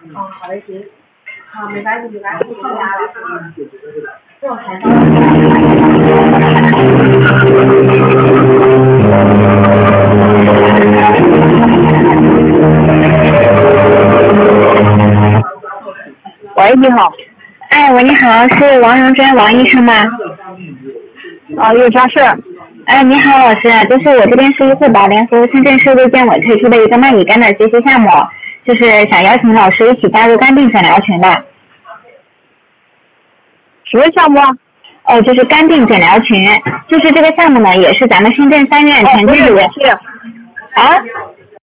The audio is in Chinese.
哦，好的，行。好，没关系，没关系，放牙了。这我还到。 喂，你好。 哎，喂，你好，是王荣娟王医生吗？ 啊，有啥事？ 哎，你好，老师，就是我这边是医护保联服深圳市卫健委推出的一个慢乙肝的学习项目，就是想邀请老师一起加入肝病诊疗群的。 什么项目？ 就是肝病诊疗群，就是这个项目呢，也是咱们深圳3院全不天的。 是， 啊？